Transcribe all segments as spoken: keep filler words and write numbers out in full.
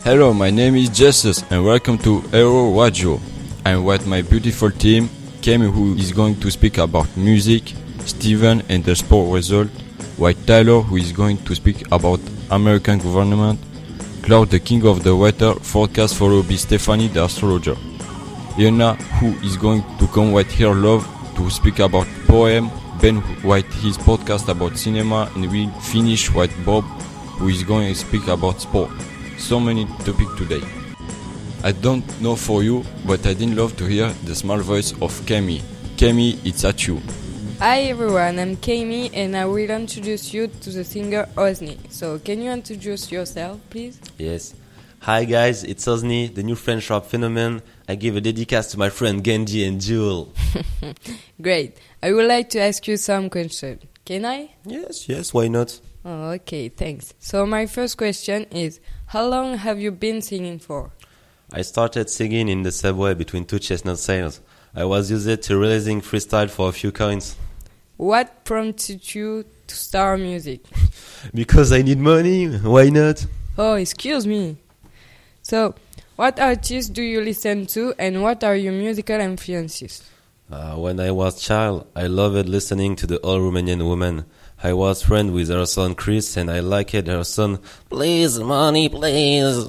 Hello, my name is Jesus and welcome to Aero Radio. I'm with my beautiful team, Kemi who is going to speak about music, Steven and the sport result, while Tyler who is going to speak about American government, Claude the king of the weather forecast followed by Stephanie the astrologer, Iona who is going to come with her love to speak about poem, Ben with his podcast about cinema, and we'll finish with Bob who is going to speak about sport. So many topics today. I don't know for you, but I didn't love to hear the small voice of Kemi. Kemi, it's at you. Hi everyone, I'm Kemi and I will introduce you to the singer Ozni. So can you introduce yourself, please? Yes. Hi guys, it's Ozni, the new French rap phenomenon. I give a dedicace to my friend Genji and Jewel. Great. I would like to ask you some questions. Can I? Yes, yes, why not? Oh, okay, thanks. So my first question is, how long have you been singing for? I started singing in the subway between two chestnut sales. I was used to releasing freestyle for a few coins. What prompted you to start music? Because I need money, why not? Oh, excuse me. So, what artists do you listen to and what are your musical influences? Uh, when I was child, I loved listening to the old Romanian woman. I was friend with her son Chris and I liked her son, please, money, please.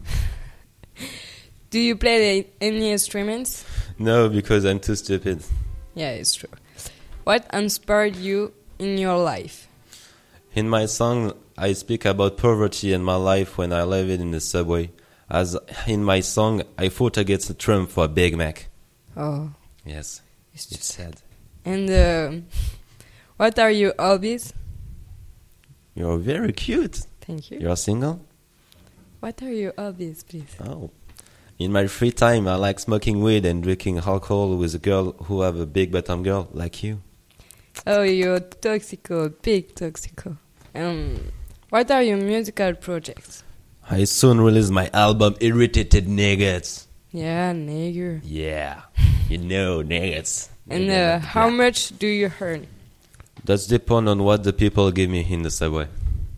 Do you play any instruments? No, because I'm too stupid. Yeah, it's true. What inspired you in your life? In my song, I speak about poverty and my life when I lived in the subway. As in my song, I fought against Trump for a Big Mac. Oh. Yes, It's, it's sad. And uh, what are your hobbies? You're very cute. Thank you. You're single? What are your hobbies, please? Oh. In my free time, I like smoking weed and drinking alcohol with a girl who have a big bottom girl like you. Oh, you're toxico, big toxico. Um, what are your musical projects? I soon release my album Irritated Niggas. Yeah, nigger. Yeah, you know, niggas. And uh, how much do you earn? That's depend on what the people give me in the subway.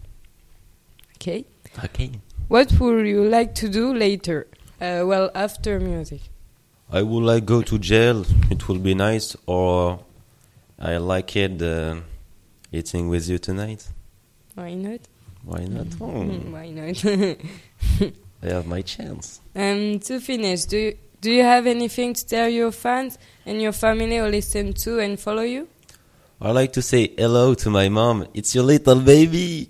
Okay. Okay. What would you like to do later? Uh, well, after music. I would like go to jail. It will be nice. Or I like it uh, eating with you tonight. Why not? Why not? Oh, Why not? I have my chance. um, to finish, do you, do you have anything to tell your fans and your family who listen to and follow you? I like to say hello to my mom. It's your little baby.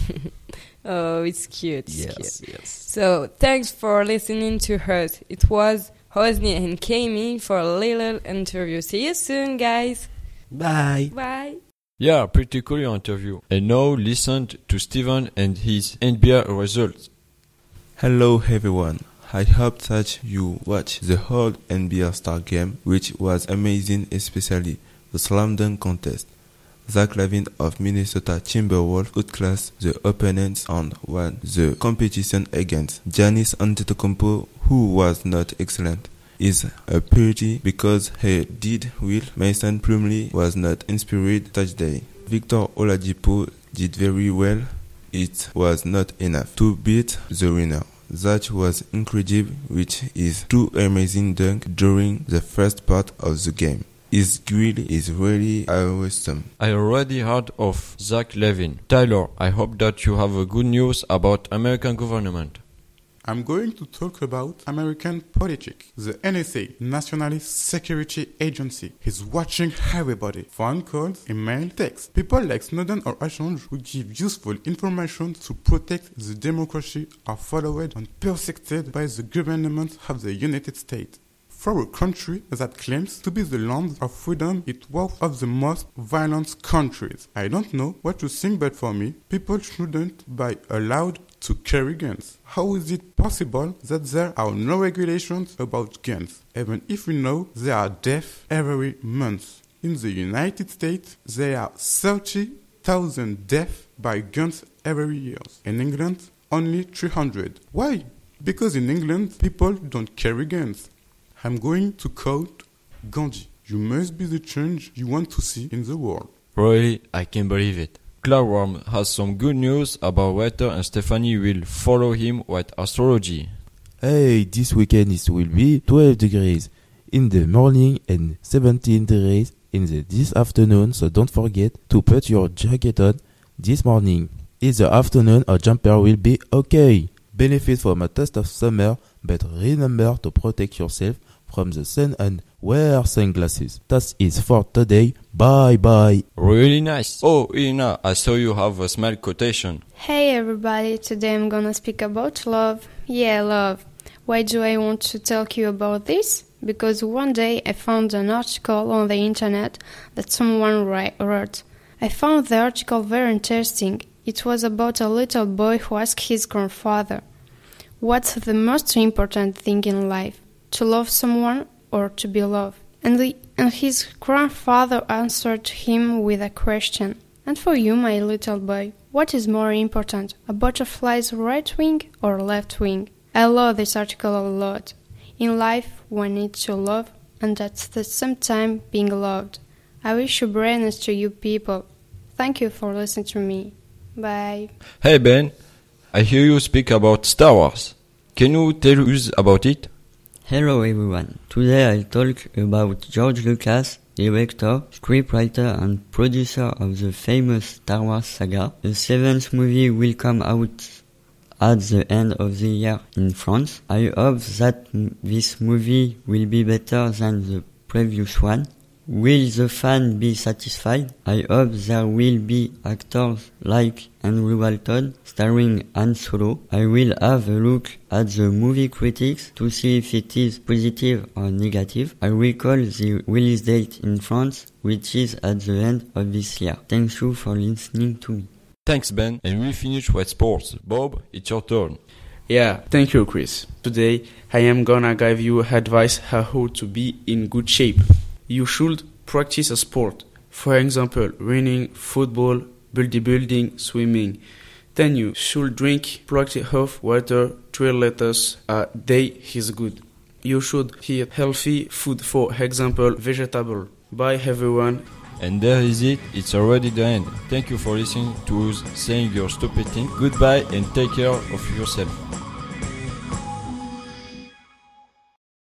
Oh, it's cute. It's Yes, cute. yes. So, thanks for listening to us. It was Hosni and Kami for a little interview. See you soon, guys. Bye. Bye. Yeah, pretty cool your interview. And now listen to Steven and his N B A results. Hello everyone. I hope that you watched the whole N B A Star game, which was amazing, especially the slam dunk contest. Zach LaVine of Minnesota Timberwolves outclassed the opponents and won the competition against Giannis Antetokounmpo, who was not excellent. Is a pity because he did well. Mason Plumlee was not inspired that day. Victor Oladipo did very well. It was not enough to beat the winner. That was incredible, which is two amazing dunks during the first part of the game. His skill is really awesome. I already heard of Zach LaVine. Tyler, I hope that you have a good news about American government. I'm going to talk about American politics. The N S A, National Security Agency, is watching everybody. Phone calls, email, text. People like Snowden or Assange who give useful information to protect the democracy are followed and persecuted by the government of the United States. For a country that claims to be the land of freedom, it was one of the most violent countries. I don't know what to think, but for me, people shouldn't be allowed to carry guns. How is it possible that there are no regulations about guns, even if we know there are deaths every month? In the United States, there are thirty thousand deaths by guns every year. In England, only three hundred. Why? Because in England, people don't carry guns. I'm going to quote Gandhi. You must be the change you want to see in the world. Really, I can't believe it. Cloudworm has some good news about weather and Stephanie will follow him with astrology. Hey, this weekend it will be twelve degrees in the morning and seventeen degrees in the this afternoon, so don't forget to put your jacket on this morning. In the afternoon, a jumper will be okay. Benefit from a taste of summer, but remember to protect yourself from the sun and wear sunglasses. That is for today. Bye bye. Really nice. Oh, Ina, I saw you have a smile quotation. Hey everybody, today I'm gonna speak about love. Yeah, love. Why do I want to talk you about this? Because one day I found an article on the internet that someone wrote. I found the article very interesting. It was about a little boy who asked his grandfather, "What's the most important thing in life? To love someone or to be loved?" And, the, and his grandfather answered him with a question. "And for you, my little boy, what is more important, a butterfly's right wing or left wing?" I love this article a lot. In life, one needs to love and at the same time being loved. I wish you brains to you people. Thank you for listening to me. Bye. Hey Ben, I hear you speak about Star Wars. Can you tell us about it? Hello everyone. Today I'll talk about George Lucas, director, scriptwriter and producer of the famous Star Wars saga. The seventh movie will come out at the end of the year in France. I hope that m- this movie will be better than the previous one. Will the fan be satisfied? I hope there will be actors like Andrew Walton starring Han Solo. I will have a look at the movie critics to see if it is positive or negative. I recall the release date in France, which is at the end of this year. Thank you for listening to me. Thanks Ben, and we finish with sports. Bob, it's your turn. Yeah, thank you, Chris. Today, I am gonna give you advice how to be in good shape. You should practice a sport. For example, running, football, bodybuilding, swimming. Then you should drink plenty of water, three liters a day is good. You should eat healthy food, for example, vegetable. Bye everyone. And there is it, it's already the end. Thank you for listening to us saying your stupid thing. Goodbye and take care of yourself.